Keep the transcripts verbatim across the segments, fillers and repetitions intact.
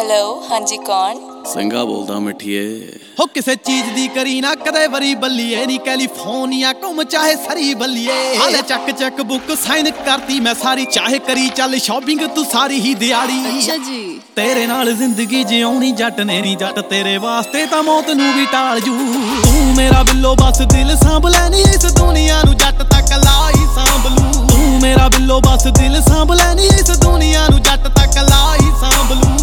hello हाँ जी कौन ਸਿੰਘਾ ਬੋਲਦਾ ਮਿੱਠੀਏ ਹੋ ਕਿਸੇ ਚੀਜ਼ ਦੀ ਕਰੀ ਨਾ ਕਦੇ ਵਰੀ ਬੱਲੀਏ ਨੀ ਕੈਲੀਫੋਰਨੀਆ ਘੁੰਮ ਚਾਹੇ ਸਰੀ ਬੱਲੀਏ ਹਾਲੇ ਚੱਕ ਚੱਕ ਬੁੱਕ ਸਾਈਨ ਕਰਤੀ ਮੈਂ ਸਾਰੀ ਚਾਹੇ ਕਰੀ ਚੱਲ ਸ਼ਾਪਿੰਗ ਤੂੰ ਸਾਰੀ ਹੀ ਦਿਹਾੜੀ अच्छा जी ਤੇਰੇ ਨਾਲ ਜ਼ਿੰਦਗੀ ਜਿਉਣੀ ਜੱਟ ਨੇ ਨੀ ਜੱਟ ਤੇਰੇ ਵਾਸਤੇ ਤਾਂ ਮੌਤ ਨੂੰ ਵੀ ਟਾਲ ਜੂ ਤੂੰ ਮੇਰਾ ਬਿੱਲੋ ਬਸ ਦਿਲ ਸਾਂਭ ਲੈ ਨੀ ਇਸ ਦੁਨੀਆ ਨੂੰ ਜੱਟ ਤੱਕ ਲਾਈ ਸਾਂਭ ਲੂ ਤੂੰ ਮੇਰਾ ਬਿੱਲੋ ਬਸ ਦਿਲ ਸਾਂਭ ਲੈ ਨੀ ਇਸ ਦੁਨੀਆ ਨੂੰ ਜੱਟ ਤੱਕ ਲਾਈ ਸਾਂਭ ਲੂ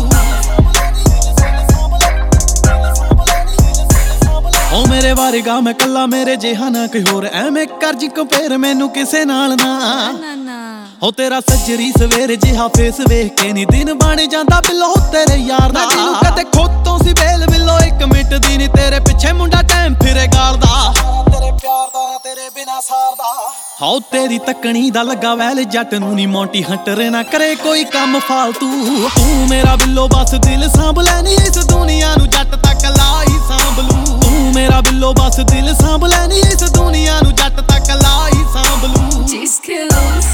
ਓ ਮੇਰੇ ਵਾਰਗਾ ਮੈਂ ਕੱਲਾ ਮੇਰੇ ਜਿਹਾ ਨਾ ਕੋਈ ਹੋਰ ਐਵੇਂ ਕਰ ਜੀ ਕੰਪੇਅਰ ਮੈਨੂੰ ਕਿਸੇ ਨਾਲ ਨਾ ना ना ਹੋ ਤੇਰਾ ਸੱਜਰੀ ਸਵੇਰ ਜਿਹਾ ਫੇਸ ਵੇਖ ਕੇ ਨੀ ਦਿਨ ਬਣ ਜਾਂਦਾ ਬਿੱਲੋ ਤੇਰੇ ਯਾਰ ਦਾ ਜਿਹਨੂੰ ਕਦੇ ਖੋਤੋਂ ਸੀ ਵੇਲ ਬਿੱਲੋ ਇੱਕ ਮਿੰਟ ਦੀ ਨੀ ਤੇਰੇ ਪਿੱਛੇ ਮੁੰਡਾ ਟਾਈਮ ਫਿਰੇ ਗਾਲਦਾ ਤੇਰੇ ਪਿਆਰ ਦਾ ਨਾ ਤੇਰੇ ਬਿਨਾ ਸਾਰਦਾ ਹੋ ਤੇਰੀ ਤੱਕਣੀ ਦਾ ਲੱਗਾ ਵੈਲ ਜੱਟ ਨੂੰ ਨੀ ਮੌਂਟੀ ਹੰਟਰ ਨਾ ਕਰੇ ਕੋਈ ਕੰਮ ਫਾਲਤੂ ਤੂੰ ਮੇਰਾ ਬਿੱਲੋ ਬਸ ਦਿਲ ਸਾਂਭ ਲੈ ਨੀ ਇਸ ਦੁਨੀਆ ਨੂੰ ਜੱਟ ਤੱਕ ਲਾਈ ਸਾਂਭ ਲੂ ਤੂੰ ਮੇਰਾ ਬਿੱਲੋ ਬਸ ਦਿਲ ਸਾਂਭ ਲੈ ਨੀ ਇਸ ਦੁਨੀਆ ਨੂੰ ਜੱਟ ਤੱਕ ਲਾਈ ਸਾਂਭ ਲੂ skills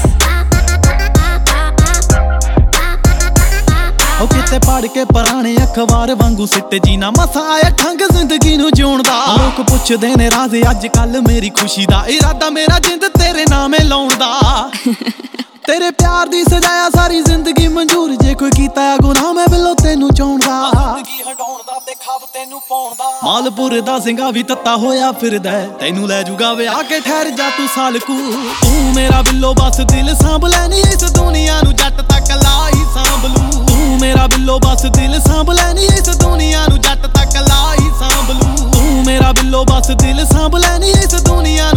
ਉਹ ਕਿਤੇ ਪੜ ਕੇ ਪੁਰਾਣੇ ਅਖਬਾਰ ਵਾਂਗੂ ਸਿੱਟ ਜੀ ਨਾ ਮਸਾ ਆਇਆ ਠੰਗ ਜ਼ਿੰਦਗੀ ਨੂੰ ਜਿਉਣ ਦਾ ਲੋਕ ਪੁੱਛਦੇ ਨੇ ਰਾਜ਼ ਅੱਜ ਕੱਲ ਮੇਰੀ ਖੁਸ਼ੀ ਦਾ ਇਰਾਦਾ ਮੇਰਾ ਜਿੰਦ ਤੇਰੇ ਨਾਮੇ ਲਾਉਣ ਦਾ ਤੇਰੇ ਪਿਆਰ ਦੀ ਸਜਾਇਆ ਸਾਰੀ ਜ਼ਿੰਦਗੀ ਮਨਜ਼ੂਰ ਜੇ ਕੋਈ ਕੀਤਾ ਗੁਨਾਹ ਮੈਂ ਬਿੱਲੋ ਤੈਨੂੰ ਚਾਹੁੰਦਾ ਜ਼ਿੰਦਗੀ ਹਟਾਉਣ ਦਾ ਤੇ ਖੱਬ ਤੈਨੂੰ ਪਾਉਣ ਦਾ ਮਾਲਪੁਰ ਦਾ ਸਿੰਘਾ ਵੀ ਤੱਤਾ ਹੋਇਆ ਫਿਰਦਾ ਤੈਨੂੰ ਲੈ ਜੂਗਾ ਵਿਆਹ ਕੇ ਠਹਿਰ ਜਾ ਤੂੰ ਸਾਲਕੂ ਤੂੰ ਮੇਰਾ ਬਿੱਲੋ ਬਸ ਦਿਲ ਸਾਂਭ ਲੈ ਨੀ ਇਸ ਦੁਨੀਆ ਨੂੰ ਜੱਟ ਤੱਕ ਲਾਈ ਸਾਂਭ ਲੂ ਤੂੰ ਮੇਰਾ ਬਿੱਲੋ ਬਸ ਦਿਲ ਸਾਂਭ ਲੈ ਨੀ ਇਸ ਦੁਨੀਆ ਨੂੰ ਜੱਟ ਤੱਕ ਲਾਈ ਸਾਂਭ ਲੂ ਤੂੰ ਮੇਰਾ ਬਿੱਲੋ ਬਸ ਦਿਲ ਸਾਂਭ ਲੈ ਨੀ ਇਸ ਦੁਨੀਆ